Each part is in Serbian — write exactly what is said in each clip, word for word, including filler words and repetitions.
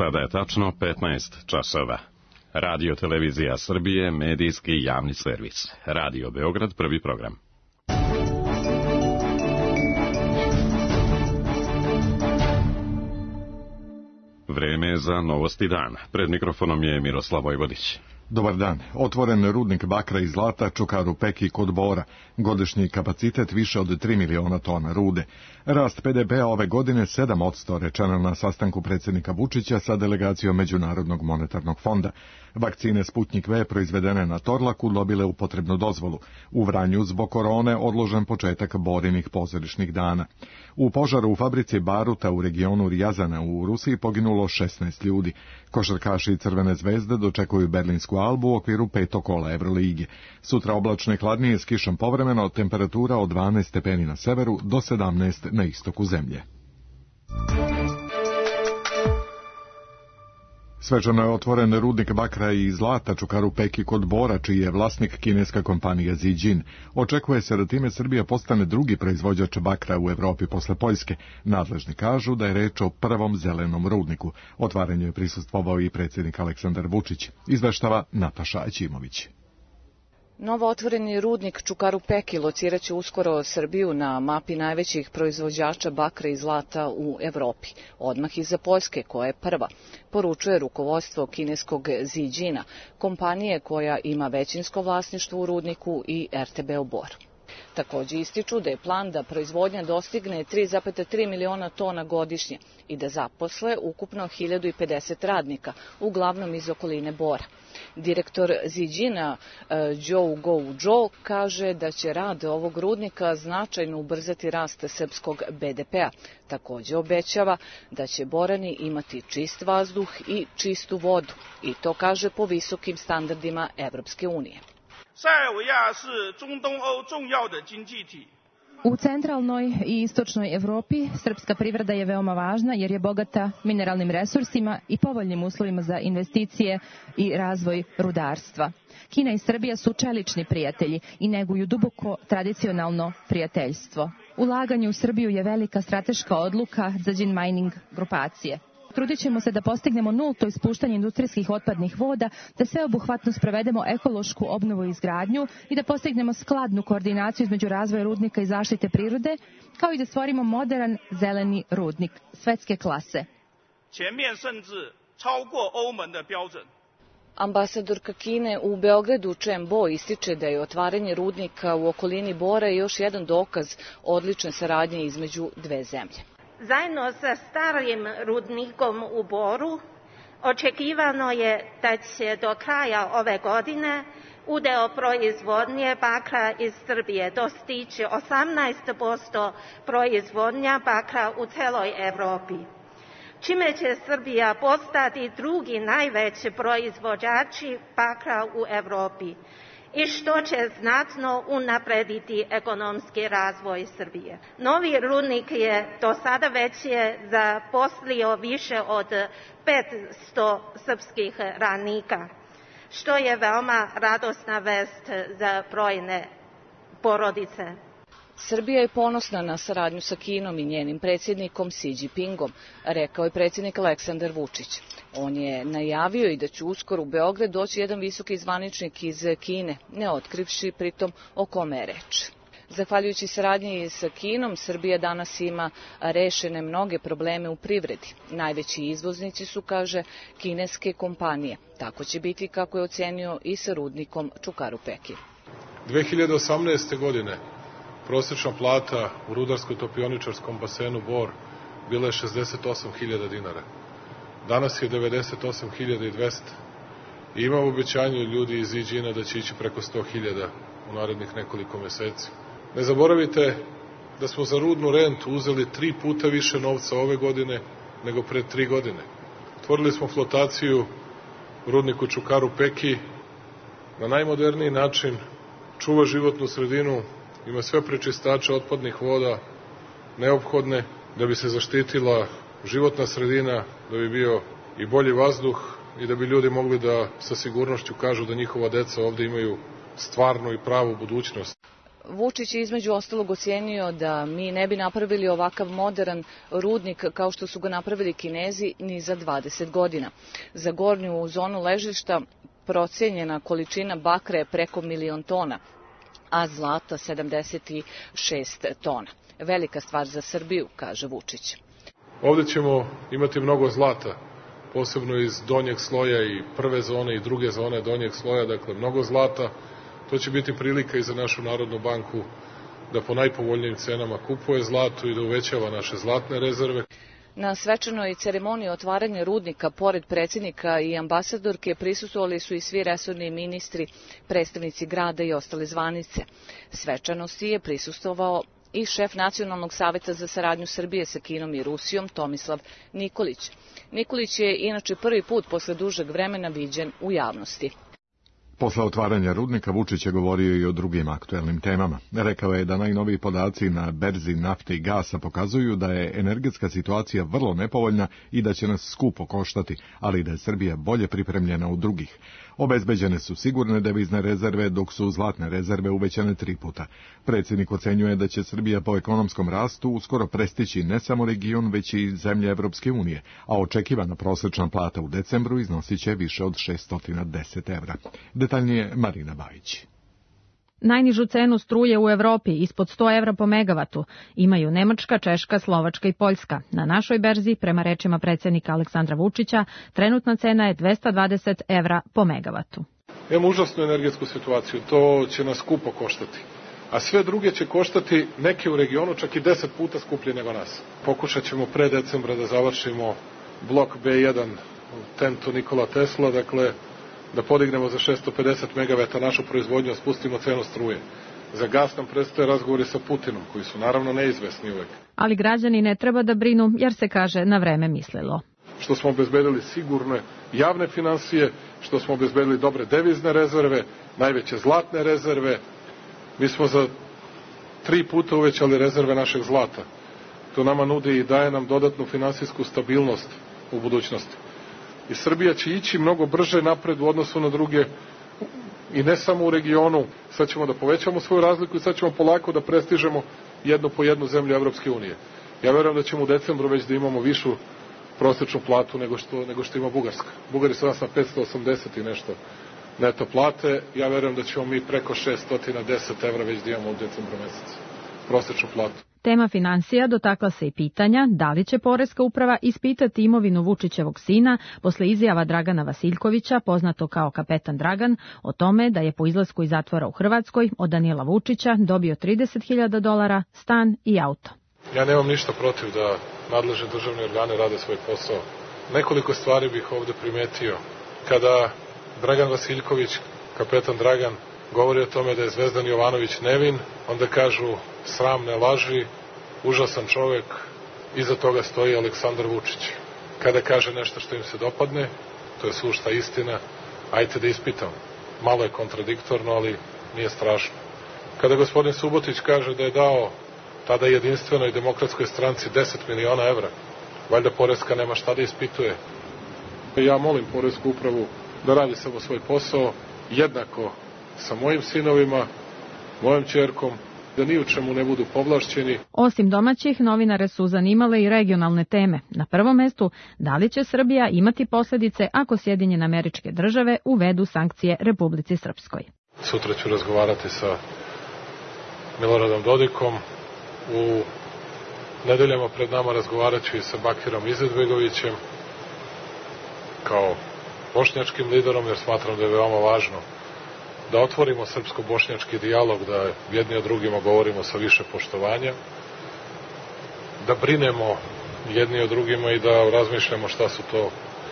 Sada je tačno petnaest časova. Radio Televizija Srbije, medijski javni servis. Radio Beograd, prvi program. Vreme je za Novosti dana. Pred mikrofonom je Miroslav Vojvodić. Dobar dan. Otvoren rudnik bakra i zlata Čukaru Peki kod Bora. Godišnji kapacitet više od tri miliona tona rude. Rast P D P-a ove godine sedam posto, rečeno na sastanku predsjednika Vučića sa delegacijom Međunarodnog monetarnog fonda. Vakcine Sputnik V proizvedene na Torlaku dobile upotrebnu dozvolu. U Vranju zbog korone odložen početak Borinih pozorišnih dana. U požaru u fabrici baruta u regionu Rijazana u Rusiji poginulo šesnaest ljudi. Košarkaši Crvene zvezde dočekuju Berlinsku Albu u okviru petog kola Evrolige. Sutra oblačno i hladnije s kišom povremeno, temperatura od dvanaest stepeni na severu do sedamnaest na istoku zemlje. Svečano je otvoren rudnik bakra i zlata Čukaru Peki kod Bora, čiji je vlasnik kineska kompanija Zijin. Očekuje se da time Srbija postane drugi proizvođač bakra u Evropi posle Poljske. Nadležni kažu da je reč o prvom zelenom rudniku. Otvaranju je prisustvovao i predsjednik Aleksandar Vučić. Izveštava Nataša Ćimović. Novo otvoreni rudnik Čukaru Peki lociraće uskoro Srbiju na mapi najvećih proizvođača bakra i zlata u Evropi, odmah iza Poljske koja je prva, poručuje rukovodstvo kineskog Zijina, kompanije koja ima većinsko vlasništvo u rudniku i R T B Bor. Također ističu da je plan da proizvodnja dostigne tri zarez tri miliona tona godišnje i da zaposle ukupno hiljadu pedeset radnika, uglavnom iz okoline Bora. Direktor Zijina Zhou Guozhou kaže da će rad ovog rudnika značajno ubrzati rast srpskog B D P-a. Također obećava da će Borani imati čist vazduh i čistu vodu, i to kaže po visokim standardima Evropske unije. U centralnoj i istočnoj Evropi srpska privreda je veoma važna jer je bogata mineralnim resursima i povoljnim uslovima za investicije i razvoj rudarstva. Kina i Srbija su čelični prijatelji i neguju duboko tradicionalno prijateljstvo. Ulaganje u Srbiju je velika strateška odluka Zijin Mining grupacije. Trudit ćemo se da postignemo nulto ispuštanje industrijskih otpadnih voda, da sveobuhvatno sprovedemo ekološku obnovu i izgradnju i da postignemo skladnu koordinaciju između razvoja rudnika i zaštite prirode, kao i da stvorimo modern zeleni rudnik svetske klase. Ambasadorka Kine u Beogradu Chen Bo ističe da je otvaranje rudnika u okolini Bora još jedan dokaz odlične saradnje između dve zemlje. Zajedno sa starim rudnikom u Boru očekivano je da će do kraja ove godine udeo proizvodnje bakra iz Srbije dostići osamnaest posto proizvodnja bakra u celoj Evropi, čime će Srbija postati drugi najveći proizvođači bakra u Evropi i što će znatno unaprediti ekonomski razvoj Srbije. Novi rudnik je do sada već je zaposlio više od petsto srpskih radnika, što je veoma radosna vest za brojne porodice. Srbija je ponosna na saradnju sa Kinom i njenim predsjednikom Xi Jinpingom, rekao je predsjednik Aleksandar Vučić. On je najavio i da će uskoro u Beograd doći jedan visoki zvaničnik iz Kine, ne otkrivši pritom o kome je reč. Zahvaljujući saradnji sa Kinom, Srbija danas ima rešene mnoge probleme u privredi. Najveći izvoznici su, kaže, kineske kompanije. Tako će biti, kako je ocenio i sa rudnikom Čukaru Peki. dve hiljade osamnaeste. godine prosječna plata u rudarsko-topioničarskom basenu Bor bila je šezdeset osam hiljada dinara. Danas je devedeset osam hiljada dvesta. I ima obećanje ljudi iz Zijina da će ići preko sto hiljada u narednih nekoliko meseci. Ne zaboravite da smo za rudnu rentu uzeli tri puta više novca ove godine nego pred tri godine. Otvorili smo flotaciju u rudniku Čukaru Peki na najmoderniji način, čuva životnu sredinu, ima sve prečistače otpadnih voda neophodne da bi se zaštitila životna sredina, da bi bio i bolji vazduh i da bi ljudi mogli da sa sigurnošću kažu da njihova deca ovde imaju stvarnu i pravu budućnost. Vučić je između ostalog ocenio da mi ne bi napravili ovakav modern rudnik kao što su ga napravili Kinezi ni za dvadeset godina. Za gornju zonu ležišta procenjena količina bakra je preko milion tona, a zlata sedamdeset šest tona. Velika stvar za Srbiju, kaže Vučić. Ovdje ćemo imati mnogo zlata, posebno iz donjeg sloja i prve zone i druge zone donjeg sloja, dakle mnogo zlata. To će biti prilika i za našu Narodnu banku da po najpovoljnijim cenama kupuje zlato i da uvećava naše zlatne rezerve. Na svečanoj ceremoniji otvaranja rudnika, pored predsjednika i ambasadorke, prisustvovali su i svi resorni ministri, predstavnici grada i ostale zvanice. Svečanosti je prisustvovao i šef Nacionalnog saveta za saradnju Srbije sa Kinom i Rusijom, Tomislav Nikolić. Nikolić je inače prvi put posle dužeg vremena viđen u javnosti. Posle otvaranja rudnika Vučić je govorio i o drugim aktuelnim temama. Rekao je da najnoviji podaci na berzi nafte i gasa pokazuju da je energetska situacija vrlo nepovoljna i da će nas skupo koštati, ali da je Srbija bolje pripremljena od drugih. Obezbeđene su sigurne devizne rezerve, dok su zlatne rezerve uvećane tri puta. Predsjednik ocenjuje da će Srbija po ekonomskom rastu uskoro prestići ne samo region, već i zemlje Evropske unije, a očekivana prosječna plata u decembru iznosit će više od šeststo deset evra. Detaljnije Marina Bajić. Najnižu cenu struje u Evropi, ispod sto evra po megavatu, imaju Nemačka, Češka, Slovačka i Poljska. Na našoj berzi, prema rečima predsjednika Aleksandra Vučića, trenutna cena je dvesta dvadeset evra po megavatu. Imamo užasnu energetsku situaciju, to će nas skupo koštati. A sve druge će koštati neke u regionu čak i deset puta skuplje nego nas. Pokušat ćemo pre decembra da završimo blok be jedan u tentu Nikola Tesla, dakle da podignemo za šesto pedeset megavata našu proizvodnju, a spustimo cenu struje. Za gas nam predstoje razgovori sa Putinom, koji su naravno neizvesni uvek. Ali građani ne treba da brinu, jer se kaže na vreme mislilo. Što smo obezbedili sigurne javne finansije, što smo obezbedili dobre devizne rezerve, najveće zlatne rezerve. Mi smo za tri puta uvećali rezerve našeg zlata. To nama nudi i daje nam dodatnu finansijsku stabilnost u budućnosti. I Srbija će ići mnogo brže napred u odnosu na druge, i ne samo u regionu. Sad ćemo da povećamo svoju razliku i sad ćemo polako da prestižemo jednu po jednu zemlju Evropske unije. Ja verujem da ćemo u decembru već da imamo višu prosječnu platu nego što, nego što ima Bugarska. Bugari su nas na petsto osamdeset i nešto neto plate. Ja verujem da ćemo mi preko šeststo deset evra već da imamo u decembru mesecu prosječnu platu. Tema finansija dotakla se i pitanja da li će Poreska uprava ispitati imovinu Vučićevog sina posle izjava Dragana Vasiljkovića, poznato kao Kapetan Dragan, o tome da je po izlasku iz zatvora u Hrvatskoj od Danila Vučića dobio trideset hiljada dolara, stan i auto. Ja nemam ništa protiv da nadležni državni organi rade svoj posao. Nekoliko stvari bih ovde primetio. Kada Dragan Vasiljković, Kapetan Dragan, govori o tome da je Zvezdan Jovanović nevin, onda kažu sramne laži, užasan čovek, iza toga stoji Aleksandar Vučić. Kada kaže nešto što im se dopadne, to je sušta istina, ajte da ispitamo. Malo je kontradiktorno, ali nije strašno. Kada gospodin Subotić kaže da je dao tada jedinstvenoj demokratskoj stranci deset miliona evra, valjda Poreska nema šta da ispituje. Ja molim Poresku upravu da radi samo svoj posao, jednako sa mojim sinovima, mojom ćerkom, da ni u čemu ne budu povlašćeni. Osim domaćih, novinare su zanimale i regionalne teme. Na prvom mestu, da li će Srbija imati posljedice ako Sjedinjene Američke Države uvedu sankcije Republici Srpskoj. Sutra ću razgovarati sa Miloradom Dodikom. U nedeljama pred nama razgovarat ću i sa Bakirom Izetbegovićem kao bošnjačkim liderom, jer smatram da je veoma važno da otvorimo srpsko-bošnjački dijalog, da jedni o drugima govorimo sa više poštovanja, da brinemo jedni o drugima i da razmišljamo šta su to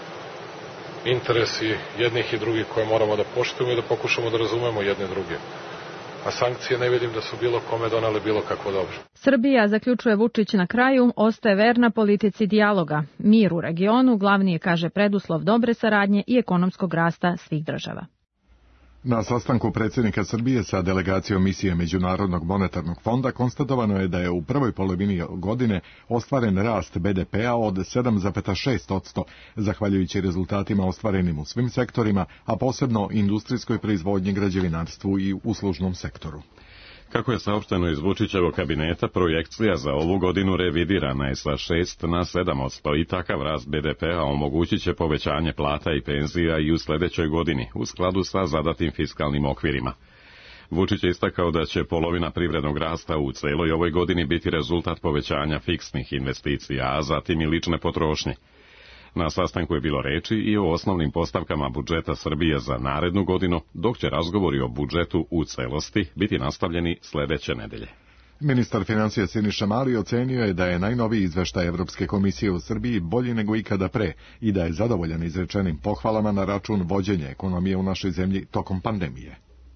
interesi jednih i drugih koje moramo da poštujemo i da pokušamo da razumemo jedne druge. A sankcije ne vidim da su bilo kome donale bilo kakvo dobro. Srbija, zaključuje Vučić na kraju, ostaje verna politici dijaloga. Mir u regionu glavni je, kaže, preduslov dobre saradnje i ekonomskog rasta svih država. Na sastanku predsjednika Srbije sa delegacijom misije Međunarodnog monetarnog fonda konstatovano je da je u prvoj polovini godine ostvaren rast be de pea od sedam zarez šest posto, zahvaljujući rezultatima ostvarenim u svim sektorima, a posebno industrijskoj proizvodnji, građevinarstvu i uslužnom sektoru. Kako je saopšteno iz Vučićevog kabineta, projekcija za ovu godinu revidirana je sa šest na sedam posto i takav rast be de pea omogućit će povećanje plata i penzija i u sledećoj godini, u skladu sa zadatim fiskalnim okvirima. Vučić je istakao da će polovina privrednog rasta u celoj ovoj godini biti rezultat povećanja fiksnih investicija, a zatim i lične potrošnje. Na sastanku je bilo reči i o osnovnim postavkama budžeta Srbije za narednu godinu, dok će razgovori o budžetu u celosti biti nastavljeni sledeće nedelje. Ministar financija Siniša Mali ocenio je da je najnoviji izveštaj Evropske komisije u Srbiji bolji nego ikada pre i da je zadovoljan izrečenim pohvalama na račun vođenja ekonomije u našoj zemlji tokom pandemije.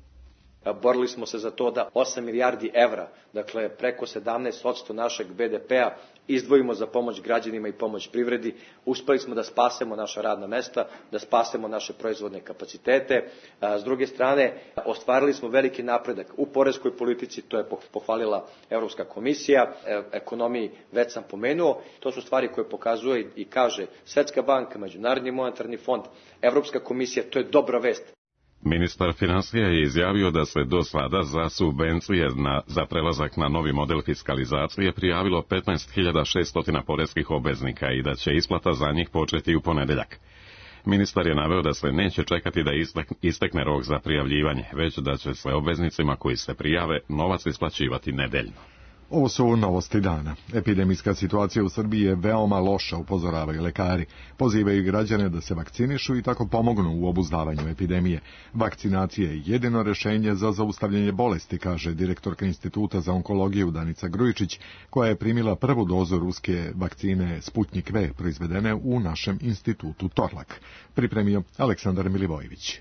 Borili smo se za to da osam milijardi evra, dakle preko sedamnaest posto našeg be de pea, izdvojimo za pomoć građanima i pomoć privredi. Uspeli smo da spasemo naša radna mesta, da spasemo naše proizvodne kapacitete. S druge strane, ostvarili smo veliki napredak u poreskoj politici, to je pohvalila Evropska komisija, ekonomiji već sam pomenuo. To su stvari koje pokazuje i kaže Svetska banka, Međunarodni monetarni fond, Evropska komisija, to je dobra vest. Ministar finansija je izjavio da se do sada za subvencije na, za prelazak na novi model fiskalizacije prijavilo petnaest hiljada šesto poreskih obveznika i da će isplata za njih početi u ponedeljak. Ministar je naveo da se neće čekati da istekne rok za prijavljivanje, već da će se obveznicima koji se prijave novac isplaćivati nedeljno. Ovo su novosti dana. Epidemijska situacija u Srbiji je veoma loša, upozoravaju lekari. Pozivaju građane da se vakcinišu i tako pomognu u obuzdavanju epidemije. Vakcinacija je jedino rešenje za zaustavljanje bolesti, kaže direktorka Instituta za onkologiju Danica Grujičić, koja je primila prvu dozu ruske vakcine Sputnik V, proizvedene u našem institutu Torlak. Pripremio Aleksandar Milivojević.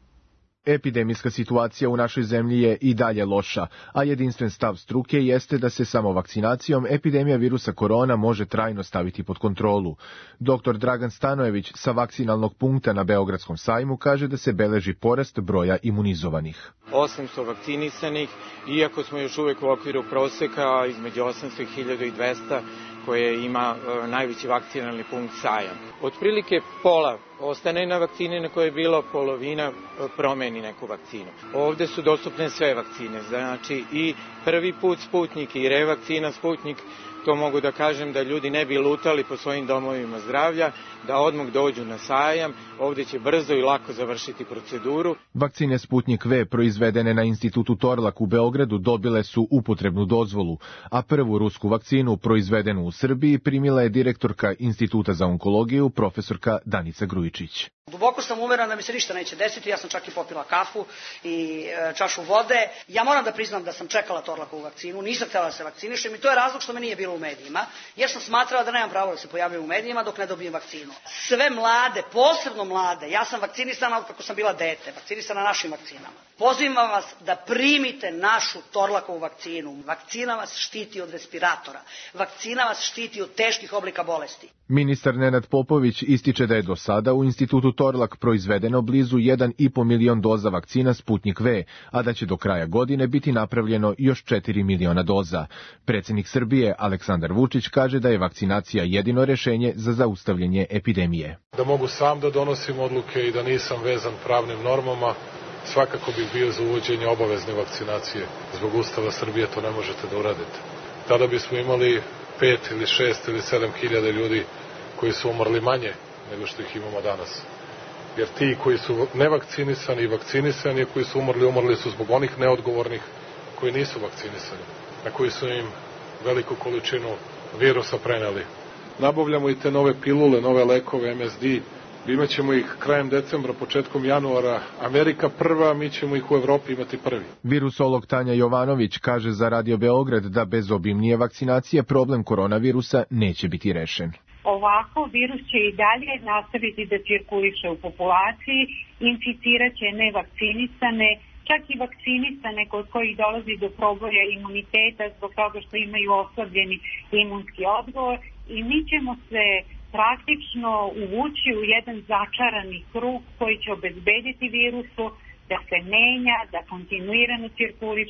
Epidemijska situacija u našoj zemlji je i dalje loša, a jedinstven stav struke jeste da se samo vakcinacijom epidemija virusa korona može trajno staviti pod kontrolu. Doktor Dragan Stanojević sa vakcinalnog punkta na Beogradskom sajmu kaže da se beleži porast broja imunizovanih. osamsto vakcinisanih, iako smo još uvek u okviru proseka između osamsto i hiljadu dvesta koje ima e, najveći vakcinalni punkt Sajam. Otprilike pola ostane na vakcine na koje je bilo, polovina promeni neku vakcinu. Ovde su dostupne sve vakcine, znači i prvi put Sputnik i revakcina Sputnik. To mogu da kažem da ljudi ne bi lutali po svojim domovima zdravlja, da odmah dođu na sajam, ovde će brzo i lako završiti proceduru. Vakcine Sputnik V proizvedene na institutu Torlak u Beogradu dobile su upotrebnu dozvolu, a prvu rusku vakcinu proizvedenu u Srbiji primila je direktorka Instituta za onkologiju profesorka Danica Grujičić. Duboko sam uverena da mi se ništa neće desiti, ja sam čak i popila kafu i e, čašu vode. Ja moram da priznam da sam čekala Torlakovu vakcinu, nisam htjela da se vakcinišem i to je razlog što me nije bilo u medijima, jer sam smatrala da nemam pravo da se pojavim u medijima dok ne dobijem vakcinu. Sve mlade, posebno mlade, ja sam vakcinisana od kako sam bila dete, vakcinisana našim vakcinama. Pozivam vas da primite našu Torlakovu vakcinu. Vakcina vas štiti od respiratora, vakcina vas štiti od teških oblika bolesti. Ministar Nenad Popović ističe da je do sada u institutu Torlak proizvedeno blizu jedan i po milion doza vakcina Sputnik V, a da će do kraja godine biti napravljeno još četiri miliona doza. Predsjednik Srbije Aleksandar Vučić kaže da je vakcinacija jedino rešenje za zaustavljanje epidemije. Da mogu sam da donosim odluke i da nisam vezan pravnim normama, svakako bih bio za uvođenje obavezne vakcinacije. Zbog Ustava Srbije to ne možete da uradite. Tada bismo imali pet ili šest ili sedam hiljada ljudi koji su umrli manje nego što ih imamo danas. Jer ti koji su nevakcinisani i vakcinisani, koji su umrli, umrli su zbog onih neodgovornih koji nisu vakcinisani, a koji su im veliku količinu virusa preneli. Nabavljamo i te nove pilule, nove lekove, em es de, imaćemo ih krajem decembra, početkom januara. Amerika prva, mi ćemo ih u Evropi imati prvi. Virusolog Tanja Jovanović kaže za Radio Beograd da bez obimnije vakcinacije problem koronavirusa neće biti rešen. Ovako, virus će i dalje nastaviti da cirkuliše u populaciji, inficiraće nevakcinisane, čak i vakcinisane kod kojih dolazi do proboja imuniteta zbog toga što imaju oslabljeni imunski odgovor i mi ćemo se praktično uvući u jedan začarani krug koji će obezbediti virusu da se menja, da kontinuirano cirkuliše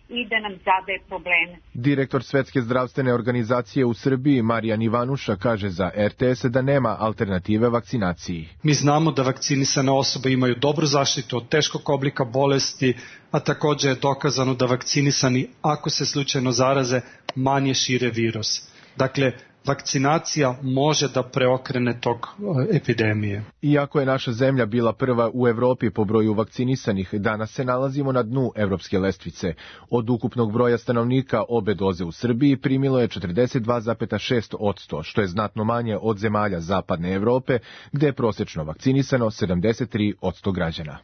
i da nam zadaje probleme. Direktor Svetske zdravstvene organizacije u Srbiji Marijan Ivanuša kaže za er te es da nema alternative vakcinaciji. Mi znamo da vakcinisane osobe imaju dobru zaštitu od teškog oblika bolesti, a također je dokazano da vakcinisani, ako se slučajno zaraze, manje šire virus. Dakle, vakcinacija može da preokrene tog epidemije. Iako je naša zemlja bila prva u Evropi po broju vakcinisanih, danas se nalazimo na dnu evropske lestvice. Od ukupnog broja stanovnika obe doze u Srbiji primilo je četrdeset dva zarez šest posto, što je znatno manje od zemalja zapadne Evrope, gde je prosečno vakcinisano sedamdeset tri posto građana.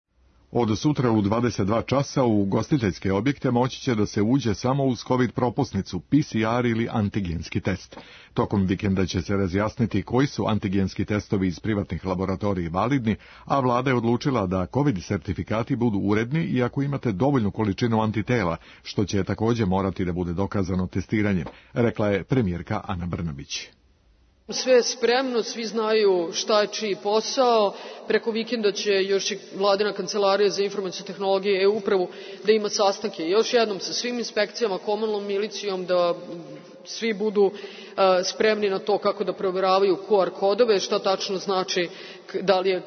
Od sutra u dvadeset dva časa u ugostiteljske objekte moći će da se uđe samo uz COVID propusnicu, pe ce er ili antigenski test. Tokom vikenda će se razjasniti koji su antigenski testovi iz privatnih laboratorija validni, a vlada je odlučila da COVID sertifikati budu uredni i ako imate dovoljnu količinu antitela, što će također morati da bude dokazano testiranjem, rekla je premijerka Ana Brnabić. Sve je spremno, svi znaju šta je čiji posao. Preko vikenda će još i Vladina kancelarija za informacijske tehnologije i e-upravu da ima sastanke još jednom sa svim inspekcijama, komunalnom milicijom, da svi budu uh, spremni na to kako da provjeravaju ku ar kodove, šta tačno znači da li je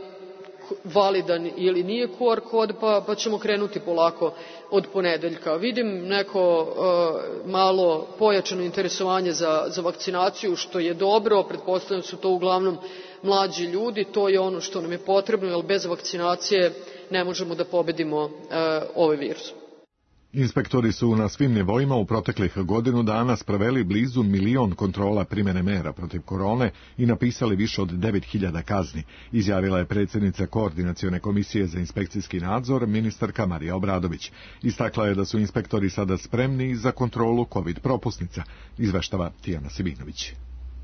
validan ili nije ku ar kod, pa, pa ćemo krenuti polako od ponedeljka. Vidim neko uh, malo pojačano interesovanje za, za vakcinaciju, što je dobro, pretpostavljam su to uglavnom mlađi ljudi, to je ono što nam je potrebno, jer bez vakcinacije ne možemo da pobedimo uh, ovaj virus. Inspektori su na svim nivoima u proteklih godinu dana sproveli blizu milion kontrola primjene mera protiv korone i napisali više od devet hiljada kazni, izjavila je predsjednica Koordinacione komisije za inspekcijski nadzor, ministarka Marija Obradović. Istakla je da su inspektori sada spremni za kontrolu COVID propusnica, izveštava Tijana Sibinović.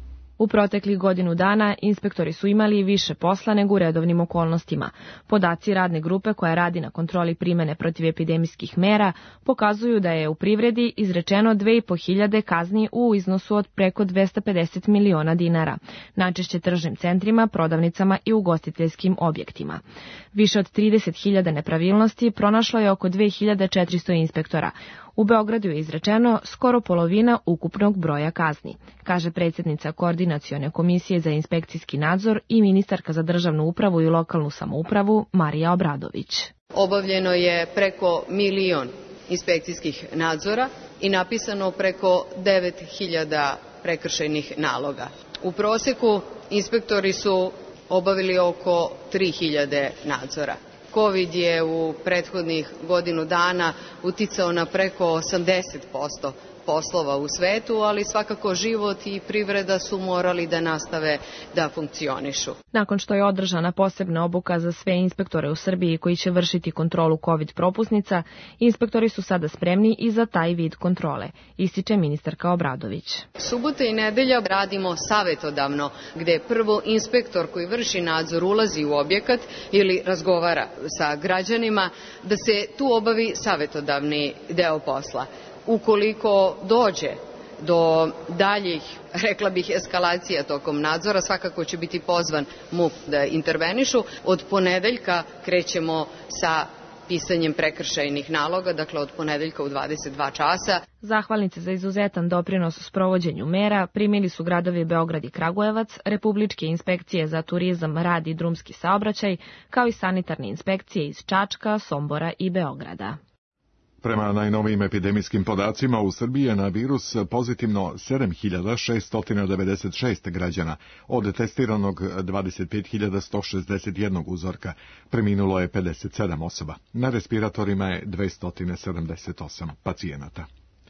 U proteklih godinu dana inspektori su imali više posla nego u redovnim okolnostima. Podaci radne grupe koja radi na kontroli primene protivepidemijskih mera pokazuju da je u privredi izrečeno dve i po hiljade kazni u iznosu od preko dvesta pedeset miliona dinara, najčešće tržnim centrima, prodavnicama i ugostiteljskim objektima. Više od trideset hiljada nepravilnosti pronašlo je oko dve hiljade četiristo inspektora. U Beogradu je izrečeno skoro polovina ukupnog broja kazni, kaže predsjednica Koordinacione komisije za inspekcijski nadzor i ministarka za državnu upravu i lokalnu samoupravu Marija Obradović. Obavljeno je preko milion inspekcijskih nadzora i napisano preko devet hiljada prekršajnih naloga. U proseku inspektori su obavili oko tri hiljade nadzora. COVID je u prethodnih godinu dana uticao na preko osamdeset posto poslova u svetu, ali svakako život i privreda su morali da nastave da funkcionišu. Nakon što je održana posebna obuka za sve inspektore u Srbiji koji će vršiti kontrolu COVID propusnica, inspektori su sada spremni i za taj vid kontrole, ističe ministarka Obradović. Subota i nedelja radimo savetodavno, gde prvo inspektor koji vrši nadzor ulazi u objekat ili razgovara sa građanima, da se tu obavi savetodavni deo posla. Ukoliko dođe do daljih, rekla bih, eskalacija tokom nadzora, svakako će biti pozvan M U P da intervenišu. Od ponedeljka krećemo sa pisanjem prekršajnih naloga, dakle od ponedeljka u dvadeset dva časa. Zahvalnice za izuzetan doprinos u sprovođenju mera primili su gradovi Beograd i Kragujevac, Republičke inspekcije za turizam, rad i drumski saobraćaj, kao i sanitarne inspekcije iz Čačka, Sombora i Beograda. Prema najnovijim epidemijskim podacima u Srbiji je na virus pozitivno sedam hiljada šesto devedeset šest građana, od testiranog dvadeset pet hiljada sto šezdeset jedan uzorka. Preminulo je pedeset sedam osoba. Na respiratorima je dvesta sedamdeset osam pacijenata.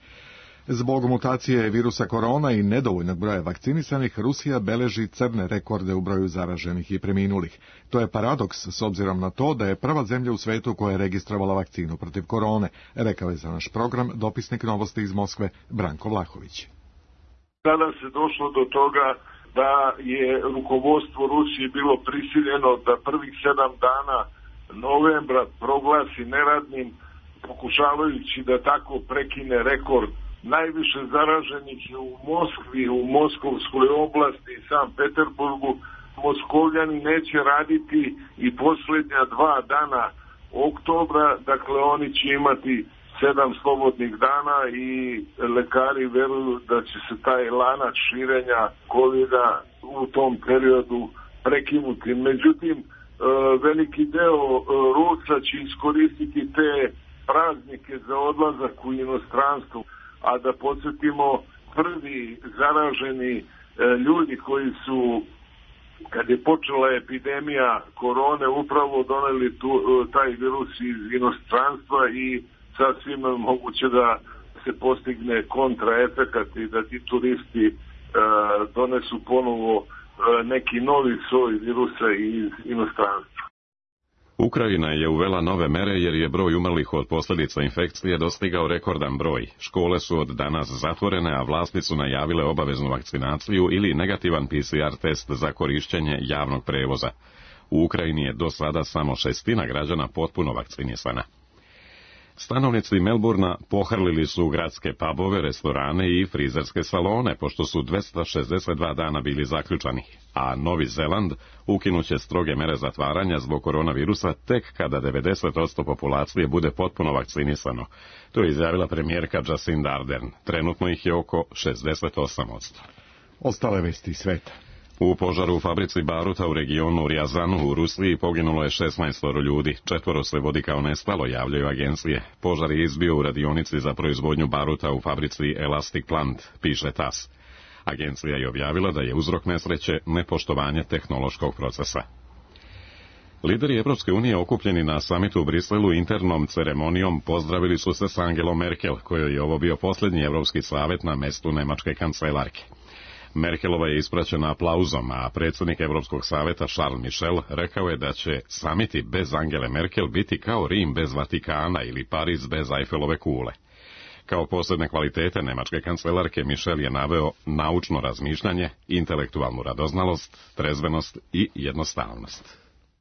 Zbog mutacije virusa korona i nedovoljnog broja vakcinisanih, Rusija beleži crne rekorde u broju zaraženih i preminulih. To je paradoks s obzirom na to da je prva zemlja u svetu koja je registrovala vakcinu protiv korone, rekao je za naš program dopisnik Novosti iz Moskve Branko Vlahović. Sada se došlo do toga da je rukovodstvo Rusije bilo prisiljeno da prvih sedam dana novembra proglasi neradnim, pokušavajući da tako prekine rekord. Najviše zaraženih je u Moskvi, u Moskovskoj oblasti i San Peterburgu. Moskovljani neće raditi i posljednja dva dana oktobra, dakle oni će imati sedam slobodnih dana i lekari veruju da će se taj lanac širenja kovida u tom periodu prekinuti. Međutim, veliki deo Rusa će iskoristiti te praznike za odlazak u inostranstvo, a da podsjetimo, prvi zaraženi ljudi koji su, kad je počela epidemija korone, upravo doneli tu, taj virus iz inostranstva i sasvim moguće da se postigne kontraefekat i da ti turisti e, donesu ponovo e, neki novi soj virusa iz inostranstva. Ukrajina je uvela nove mere jer je broj umrlih od posljedica infekcije dostigao rekordan broj. Škole su od danas zatvorene, a vlasti su najavile obaveznu vakcinaciju ili negativan P C R test za korišćenje javnog prevoza. U Ukrajini je do sada samo šestina građana potpuno vakcinisana. Stanovnici Melbourna pohrlili su gradske pubove, restorane i frizerske salone, pošto su dvesta šezdeset dva dana bili zaključani, a Novi Zeland ukinuće stroge mere zatvaranja zbog koronavirusa tek kada devedeset posto populacije bude potpuno vakcinisano. To je izjavila premijerka Jacinda Ardern. Trenutno ih je oko šezdeset osam posto. Ostale vesti sveta. U požaru u fabrici baruta u regionu Riazanu u Rusiji poginulo je šesnaest ljudi, četvoro se vodi kao nestalo, javljaju agencije. Požar je izbio u radionici za proizvodnju baruta u fabrici Elastic Plant, piše T A S. Agencija je objavila da je uzrok nesreće nepoštovanje tehnološkog procesa. Lideri Evropske unije okupljeni na samitu u Briselu internom ceremonijom pozdravili su se s Angelom Merkel, kojoj je ovo bio posljednji Evropski savjet na mestu nemačke kancelarke. Merkelova je ispraćena aplauzom, a predsjednik Evropskog savjeta Charles Michel rekao je da će samiti bez Angele Merkel biti kao Rim bez Vatikana ili Pariz bez Eiffelove kule. Kao posebne kvalitete nemačke kancelarke Michel je naveo naučno razmišljanje, intelektualnu radoznalost, trezvenost i jednostavnost.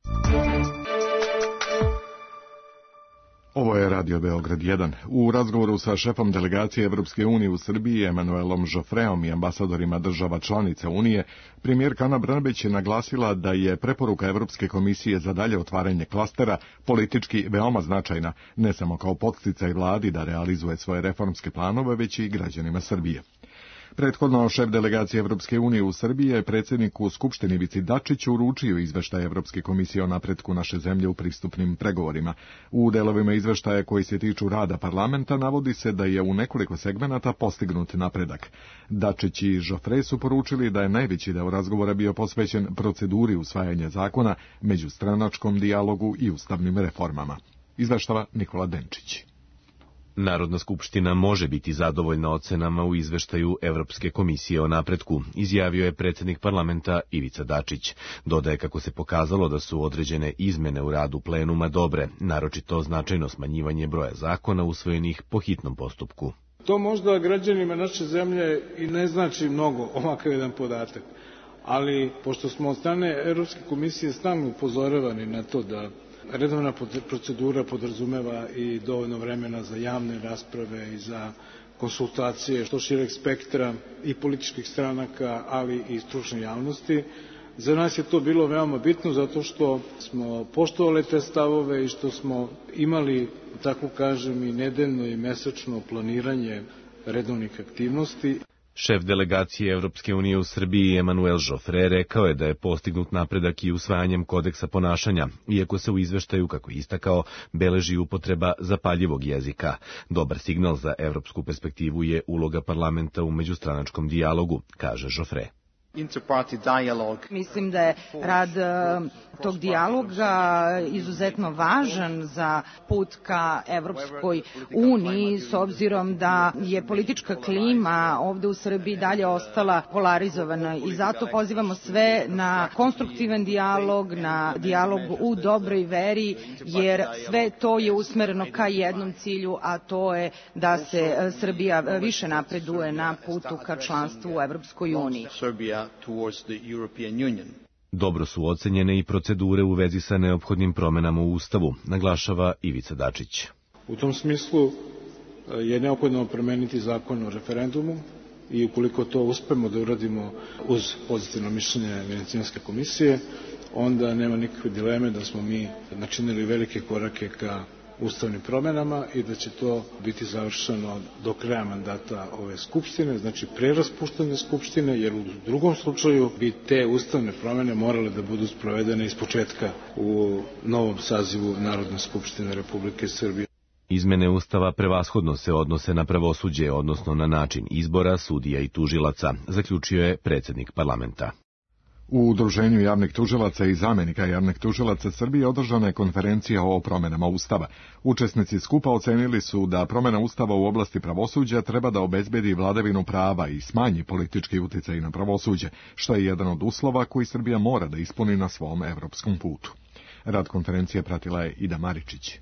Ovo je Radio Beograd jedan. U razgovoru sa šefom delegacije Evropske unije u Srbiji, Emanuelom Žofreom i ambasadorima država članica Unije, premijerka Ana Brnabić je naglasila da je preporuka Evropske komisije za dalje otvaranje klastera politički veoma značajna, ne samo kao podsticaj vladi da realizuje svoje reformske planove, već i građanima Srbije. Prethodno šef delegacije Evropske unije u Srbiji je predsjedniku Skupštine Ivici Dačiću uručio izveštaj Evropske komisije o napretku naše zemlje u pristupnim pregovorima. U delovima izveštaja koji se tiču rada parlamenta navodi se da je u nekoliko segmenata postignut napredak. Dačić i Žofre su poručili da je najveći deo razgovora bio posvećen proceduri usvajanja zakona, međustranačkom dijalogu i ustavnim reformama. Izveštava Nikola Denčić. Narodna skupština može biti zadovoljna ocenama u izveštaju Evropske komisije o napretku, izjavio je predsjednik parlamenta Ivica Dačić. Dodaje kako se pokazalo da su određene izmene u radu plenuma dobre, naročito značajno smanjivanje broja zakona usvojenih po hitnom postupku. To možda građanima naše zemlje i ne znači mnogo, ovakav jedan podatak, ali pošto smo od strane Evropske komisije stalno upozoravani na to da redovna procedura podrazumeva i dovoljno vremena za javne rasprave i za konsultacije što šireg spektra i političkih stranaka, ali i stručne javnosti. Za nas je to bilo veoma bitno zato što smo poštovali te stavove i što smo imali, tako kažem, i nedeljno i mesečno planiranje redovnih aktivnosti. Šef delegacije Evropske unije u Srbiji Emanuel Žofre rekao je da je postignut napredak i usvajanjem kodeksa ponašanja, iako se u izveštaju, kako je istakao, beleži upotreba zapaljivog jezika. Dobar signal za evropsku perspektivu je uloga parlamenta u međustranačkom dijalogu, kaže Žofre. Mislim da je rad tog dijaloga izuzetno važan za put ka Evropskoj uniji, s obzirom da je politička klima ovde u Srbiji dalje ostala polarizovana i zato pozivamo sve na konstruktivan dijalog, na dijalog u dobroj veri, jer sve to je usmereno ka jednom cilju, a to je da se Srbija više napreduje na putu ka članstvu u Evropskoj uniji. Dobro su ocenjene i procedure u vezi sa neophodnim promenama u Ustavu, naglašava Ivica Dačić. U tom smislu je neophodno promeniti zakon o referendumu i ukoliko to uspemo da uradimo uz pozitivno mišljenje Venecijanske komisije, onda nema nikakve dileme da smo mi načinili velike korake ka ustavnim promjenama i da će to biti završeno do kraja mandata ove Skupštine, znači pre raspuštanja Skupštine, jer u drugom slučaju bi te ustavne promjene morale da budu sprovedene iz početka u novom sazivu Narodne skupštine Republike Srbije. Izmene Ustava prevashodno se odnose na pravosuđe, odnosno na način izbora sudija i tužilaca, zaključio je predsjednik parlamenta. U Udruženju javnih tužilaca i zamenika javnih tužilaca Srbije održana je konferencija o promjenama Ustava. Učesnici skupa ocenili su da promjena Ustava u oblasti pravosuđa treba da obezbedi vladavinu prava i smanji politički uticaj na pravosuđe, što je jedan od uslova koji Srbija mora da ispuni na svom evropskom putu. Rad konferencije pratila je Ida Maričić.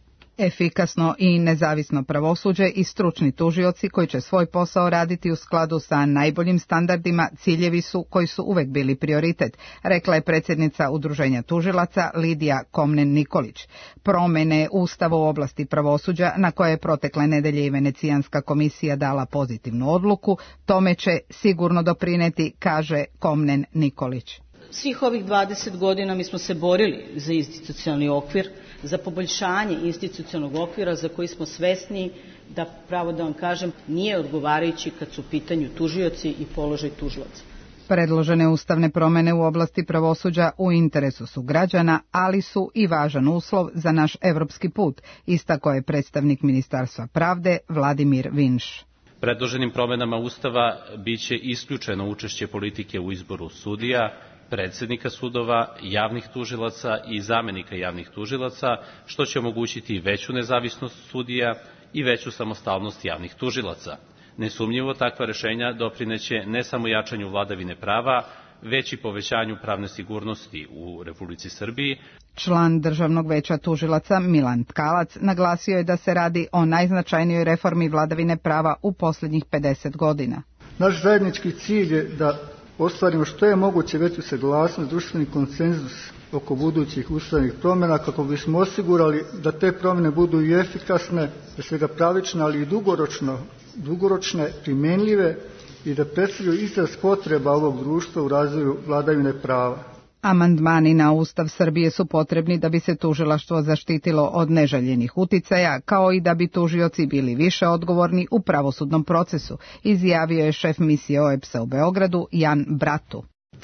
Efikasno i nezavisno pravosuđe i stručni tužioci koji će svoj posao raditi u skladu sa najboljim standardima ciljevi su koji su uvek bili prioritet, rekla je predsjednica Udruženja tužilaca Lidija Komnen-Nikolić. Promjene Ustava u oblasti pravosuđa, na koje je protekle nedelje i Venecijanska komisija dala pozitivnu odluku, tome će sigurno doprineti, kaže Komnen-Nikolić. Svih ovih dvadeset godina mi smo se borili za institucionalni okvir, za poboljšanje institucionalnog okvira za koji smo svesni da, pravo da vam kažem, nije odgovarajući kad su u pitanju tužioci i položaj tužilaca. Predložene ustavne promjene u oblasti pravosuđa u interesu su građana, ali su i važan uslov za naš evropski put, istakao je predstavnik Ministarstva pravde Vladimir Vinš. Predloženim promjenama Ustava biće isključeno učešće politike u izboru sudija, predsjednika sudova, javnih tužilaca i zamenika javnih tužilaca, što će omogućiti veću nezavisnost sudija i veću samostalnost javnih tužilaca. Nesumnjivo takva rješenja doprineće ne samo jačanju vladavine prava, već i povećanju pravne sigurnosti u Republici Srbiji. Član Državnog veća tužilaca Milan Tkalac naglasio je da se radi o najznačajnijoj reformi vladavine prava u posljednjih pedeset godina. Naš zajednički cilj je da ostvarimo što je moguće veću saglasnost, društveni konsenzus oko budućih ustavnih promjena kako bismo osigurali da te promjene budu i efikasne, da svega pravične, ali i dugoročno, dugoročne, primjenljive i da predstavljaju izraz potreba ovog društva u razvoju vladavine prava. Amandmani na Ustav Srbije su potrebni da bi se tužilaštvo zaštitilo od neželjenih uticaja, kao i da bi tužioci bili više odgovorni u pravosudnom procesu, izjavio je šef misije O E B S-a u Beogradu Jan Bratu.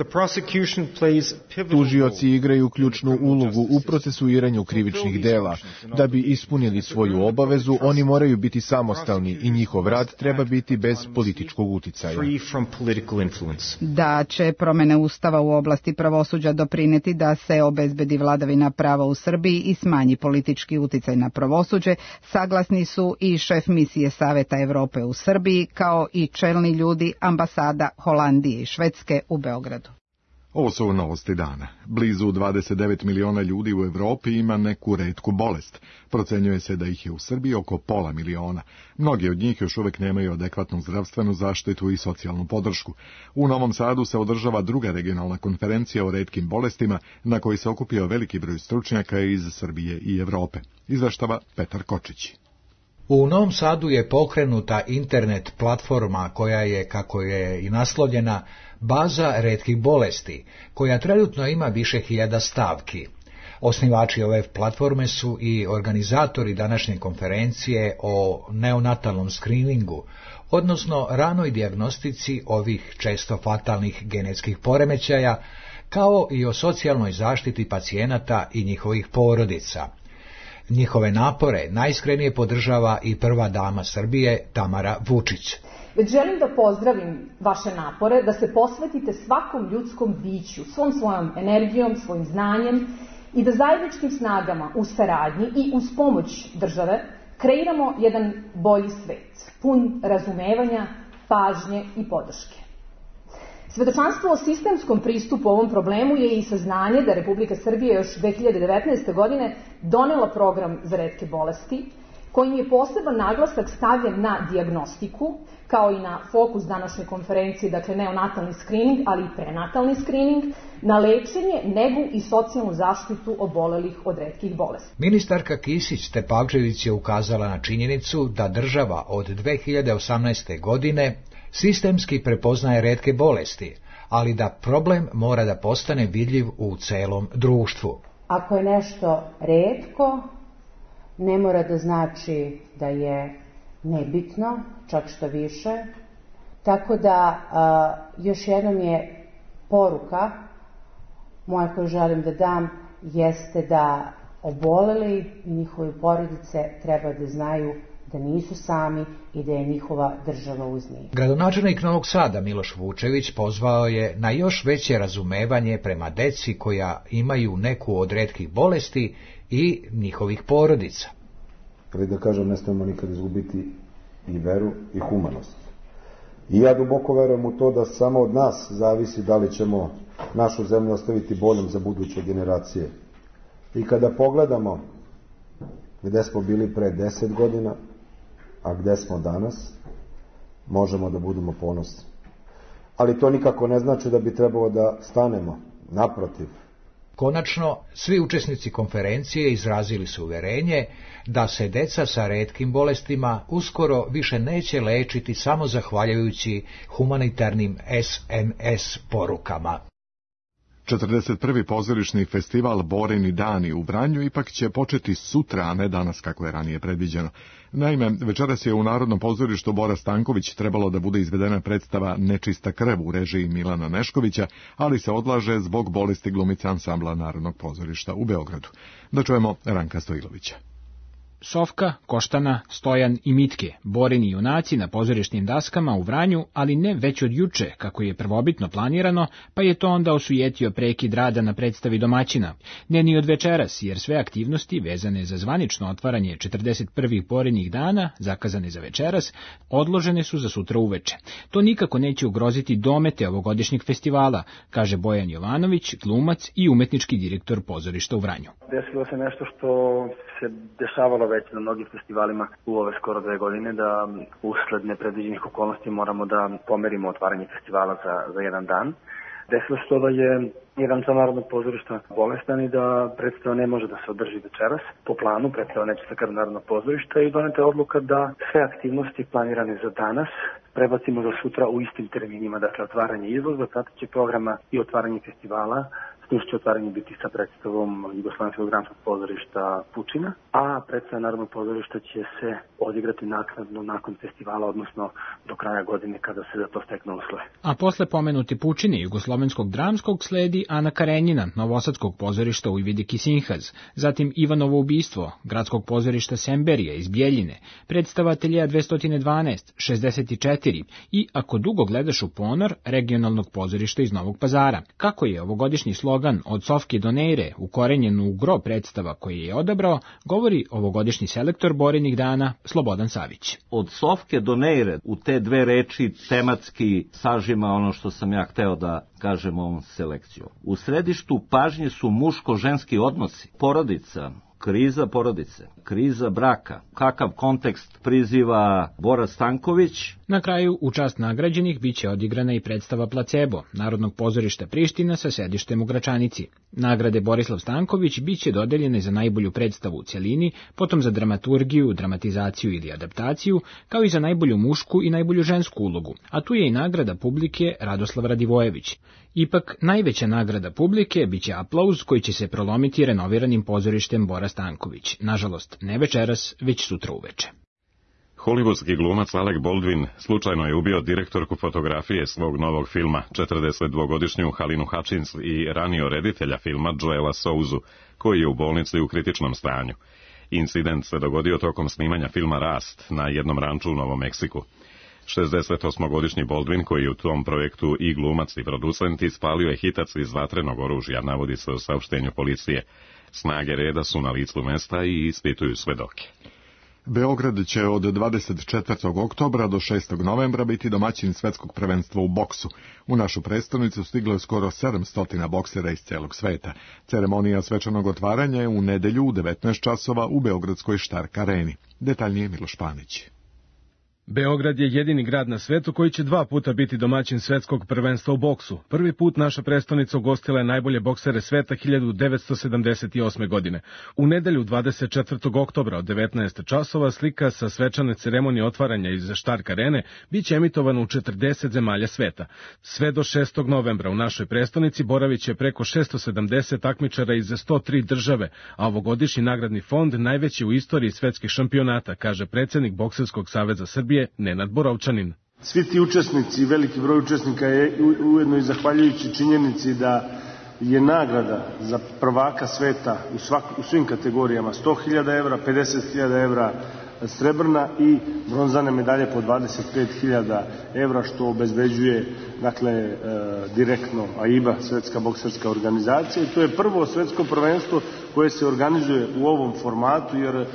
Tužioci igraju ključnu ulogu u procesuiranju krivičnih dela. Da bi ispunili svoju obavezu, oni moraju biti samostalni i njihov rad treba biti bez političkog uticaja. Da će promjene Ustava u oblasti pravosuđa doprineti da se obezbedi vladavina prava u Srbiji i smanji politički uticaj na pravosuđe, saglasni su i šef misije Saveta Evrope u Srbiji, kao i čelni ljudi ambasada Holandije i Švedske u Beogradu. Ovo su novosti dana. Blizu dvadeset devet miliona ljudi u Evropi ima neku retku bolest. Procenjuje se da ih je u Srbiji oko pola miliona. Mnogi od njih još uvek nemaju adekvatnu zdravstvenu zaštitu i socijalnu podršku. U Novom Sadu se održava druga regionalna konferencija o retkim bolestima, na kojoj se okupio veliki broj stručnjaka iz Srbije i Evrope. Izveštava Petar Kočić. U Novom Sadu je pokrenuta internet platforma koja je, kako je i naslovljena, baza retkih bolesti, koja trenutno ima više hiljada stavki. Osnivači ove platforme su i organizatori današnje konferencije o neonatalnom skriningu, odnosno ranoj dijagnostici ovih često fatalnih genetskih poremećaja, kao i o socijalnoj zaštiti pacijenata i njihovih porodica. Njihove napore najiskrenije podržava i prva dama Srbije, Tamara Vučić. Već želim da pozdravim vaše napore da se posvetite svakom ljudskom biću, svom svojom energijom, svojim znanjem i da zajedničkim snagama u saradnji i uz pomoć države kreiramo jedan bolji svet, pun razumevanja, pažnje i podrške. Svedočanstvo o sistemskom pristupu ovom problemu je i saznanje da Republika Srbija još dve hiljade devetnaeste. godine donela program za retke bolesti, kojim je poseban naglasak stavljen na dijagnostiku, kao i na fokus današnje konferencije, dakle neonatalni skrining, ali i prenatalni skrining, na lečenje, negu i socijalnu zaštitu obolelih od retkih bolesti. Ministarka Kisić Tepavčević je ukazala na činjenicu da država od dve hiljade osamnaeste. godine sistemski prepoznaje retke bolesti, ali da problem mora da postane vidljiv u celom društvu. Ako je nešto retko, ne mora da znači da je nebitno, čak što više. Tako da a, još jednom je poruka moja koju želim da dam jeste da oboleli i njihove porodice treba da znaju da nisu sami i da je njihova država uz njih. Gradonačelnik Novog Sada Miloš Vučević pozvao je na još veće razumevanje prema deci koja imaju neku od retkih bolesti i njihovih porodica. Ali da kažem, ne smemo nikad izgubiti i veru i humanost. I ja duboko verujem u to da samo od nas zavisi da li ćemo našu zemlju ostaviti boljom za buduće generacije. I kada pogledamo gde smo bili pre deset godina, a gde smo danas, možemo da budemo ponosni. Ali to nikako ne znači da bi trebalo da stanemo, naprotiv. Konačno, svi učesnici konferencije izrazili su uverenje da se deca sa retkim bolestima uskoro više neće lečiti samo zahvaljujući humanitarnim es em es porukama. četrdeset prvi pozorišni festival Borini dani u Vranju ipak će početi sutra, a ne danas kako je ranije predviđeno. Naime, večeras je u Narodnom pozorištu Bora Stanković trebalo da bude izvedena predstava Nečista krv u režiji Milana Neškovića, ali se odlaže zbog bolesti glumice ansambla Narodnog pozorišta u Beogradu. Da čujemo Ranka Stojilovića. Sofka, Koštana, Stojan i Mitke, Borini junaci na pozorišnim daskama u Vranju, ali ne već od juče, kako je prvobitno planirano, pa je to onda osujetio prekid rada na predstavi domaćina. Ne ni od večeras, jer sve aktivnosti vezane za zvanično otvaranje četrdeset prvih Borinih dana, zakazane za večeras, odložene su za sutra uveče. To nikako neće ugroziti domete ovogodišnjeg festivala, kaže Bojan Jovanović, glumac i umetnički direktor pozorišta u Vranju. Desilo se nešto što se dešavalo već na mnogim festivalima u ove skoro dve godine, da usled nepredviđenih okolnosti moramo da pomerimo otvaranje festivala za, za jedan dan. Desilo se to da je jedan član Narodnog pozorišta bolestan i da predstava ne može da se održi večeras. Po planu predstava Nečista krv Narodnog pozorišta i doneta je odluka da sve aktivnosti planirane za danas prebacimo za sutra u istim terminima, dakle otvaranje izložbe, pratećeg programa i otvaranje festivala. S tim će otvaranje biti sa predstavom Jugoslovenskog dramskog pozorišta Pučina, a predstava Narodnog pozorišta će se odigrati naknadno nakon festivala, odnosno do kraja godine kada se za to steknu uslove. A posle pomenuti Pučine Jugoslovenskog dramskog sledi Ana Karenjina, Novosadskog pozorišta Ujvidiki Sinhaz, zatim Ivanovo ubistvo, Gradskog pozorišta Semberija iz Bjeljine, predstava Ateljeja dvesta dvanaest, šezdeset četiri i Ako dugo gledaš u ponor, Regionalnog pozorišta iz Novog Pazara. Kako je ovogodišnji slogan od Sofke do Neire ukorenjen u gro predstava koje je odabrao, govori ovogodišnji selektor Borinih dana Slobodan Savić. Od Sofke do Neire u te dve reči tematski sažima ono što sam ja hteo da kažem ovom selekciju. U središtu pažnje su muško-ženski odnosi, porodica, kriza porodice, kriza braka, kakav kontekst priziva Bora Stanković. Na kraju, u čast nagrađenih, biće odigrana i predstava Placebo, Narodnog pozorišta Priština sa sedištem u Gračanici. Nagrade Borislav Stanković biće dodeljene za najbolju predstavu u cjelini, potom za dramaturgiju, dramatizaciju ili adaptaciju, kao i za najbolju mušku i najbolju žensku ulogu, a tu je i nagrada publike Radoslav Radivojević. Ipak, najveća nagrada publike biće aplauz koji će se prolomiti renoviranim pozorištem Bora Stanković. Nažalost, ne večeras, već sutra uveče. Hollywoodski glumac Alec Baldwin slučajno je ubio direktorku fotografije svog novog filma, četrdesetdvogodišnju Halinu Hutchins i ranio reditelja filma Joela Souzu, koji je u bolnici u kritičnom stanju. Incident se dogodio tokom snimanja filma Rast na jednom ranču u Novom Meksiku. šezdesetosmogodišnji Baldwin, koji je u tom projektu i glumac i producent, ispalio je hitac iz vatrenog oružja, navodi se u saopštenju policije. Snage reda su na licu mesta i ispituju svedoke. Beograd će od dvadeset četvrtog oktobra do šestog novembra biti domaćin svetskog prvenstva u boksu. U našu prestonicu stiglo je skoro sedamsto boksera iz celog sveta. Ceremonija svečanog otvaranja je u nedelju u devetnaest časova u beogradskoj Štark areni. Detaljnije Miloš Panić. Beograd je jedini grad na svetu koji će dva puta biti domaćin svetskog prvenstva u boksu. Prvi put naša prestonica ugostila je najbolje boksere sveta hiljadu devetsto sedamdeset osme. godine. U nedelju dvadeset četvrtog oktobra od devetnaest časova slika sa svečane ceremonije otvaranja iz Stark arene biće emitovana u četrdeset zemalja sveta. Sve do šestog novembra u našoj prestonici boravit će preko šesto sedamdeset takmičara iz sto tri države, a ovogodišnji nagradni fond najveći u istoriji svetskih šampionata, kaže predsjednik Bokserskog saveza Srbije Nenad Borovčanin. Svi ti učesnici, veliki broj učesnika je ujedno i zahvaljujući činjenici da je nagrada za prvaka sveta u, svak, u svim kategorijama sto hiljada evra, pedeset hiljada evra srebrna i bronzane medalje po dvadeset pet hiljada evra, što obezbeđuje dakle, e, direktno A I B A, Svetska bokserska organizacija. I to je prvo svetsko prvenstvo koje se organizuje u ovom formatu, jer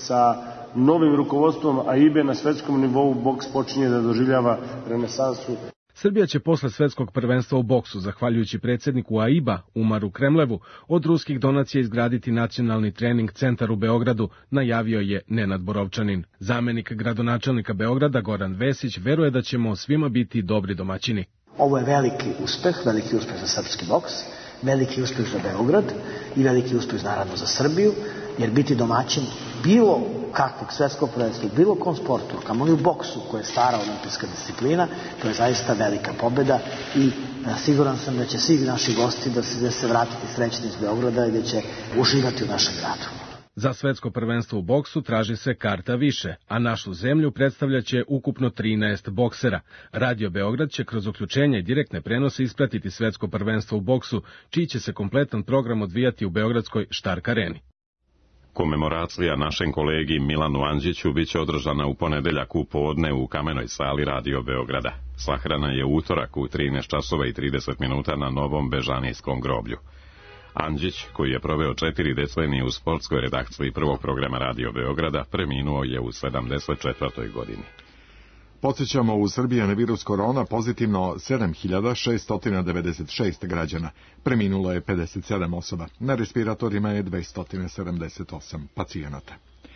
sa novim rukovodstvom A I B A na svetskom nivou boks počinje da doživljava renesansu. Srbija će posle svetskog prvenstva u boksu, zahvaljujući predsjedniku A I B A Umaru Kremlevu, od ruskih donacija izgraditi nacionalni trening centar u Beogradu, najavio je Nenad Borovčanin. Zamenik gradonačelnika Beograda Goran Vesić veruje da ćemo svima biti dobri domaćini. Ovo je veliki uspeh, veliki uspeh za srpski boks, veliki uspeh za Beograd i veliki uspeh naravno za Srbiju, jer biti domaćin bilo kakvog svetskog prvenstva, bilo kom sportu, kamoli u boksu, koja je stara olimpijska disciplina, to je zaista velika pobjeda i a, siguran sam da će svi naši gosti da se, da se vratiti srećni iz Beograda i da će uživati u našem gradu. Za svetsko prvenstvo u boksu traži se karta više, a našu zemlju predstavljaće ukupno trinaest boksera. Radio Beograd će kroz uključenje i direktne prenose ispratiti svetsko prvenstvo u boksu, čiji će se kompletan program odvijati u beogradskoj Stark areni. Komemoracija našem kolegi Milanu Andžiću biće održana u ponedeljak u podne u kamenoj sali Radio Beograda. Sahrana je utorak u trinaest časova i trideset minuta na Novom Bežanijskom groblju. Andžić, koji je proveo četiri decenije u sportskoj redakciji prvog programa Radio Beograda, preminuo je u sedamdeset četvrtoj godini. Podsjećamo, u Srbiji je na virus korona pozitivno sedam hiljada šesto devedeset šest građana. Preminulo je pedeset sedam osoba. Na respiratorima je dvesta sedamdeset osam pacijenata.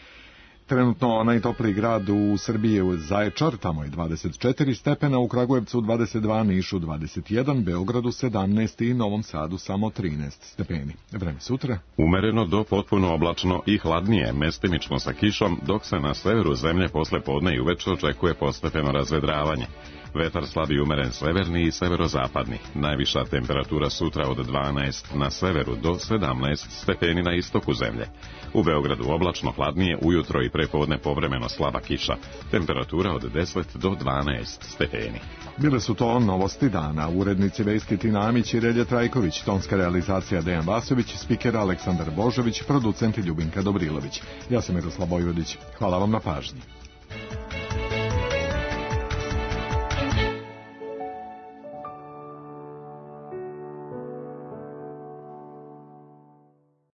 Trenutno najtopliji grad u Srbiji je Zaječar, tamo je dvadeset četiri stepena, u Kragujevcu dvadeset dva, Nišu dvadeset jedan, Beogradu sedamnaest i Novom Sadu samo trinaest stepeni. Vreme sutra? Umereno do potpuno oblačno i hladnije, mestimično sa kišom, dok se na severu zemlje posle podne i uveče očekuje postepeno razvedravanje. Vetar slabi umeren severni i severozapadni. Najviša temperatura sutra od dvanaest na severu do sedamnaest stepeni na istoku zemlje. U Beogradu oblačno hladnije, ujutro i prepodne povremeno slaba kiša. Temperatura od deset do dvanaest stepeni. Bile su to novosti dana. Urednici vesti Tina Amić i Relje Trajković, tonska realizacija Dejan Vasović, spiker Aleksandar Božović, producent Ljubinka Dobrilović. Ja sam Miroslav Vojvodić. Hvala vam na pažnji.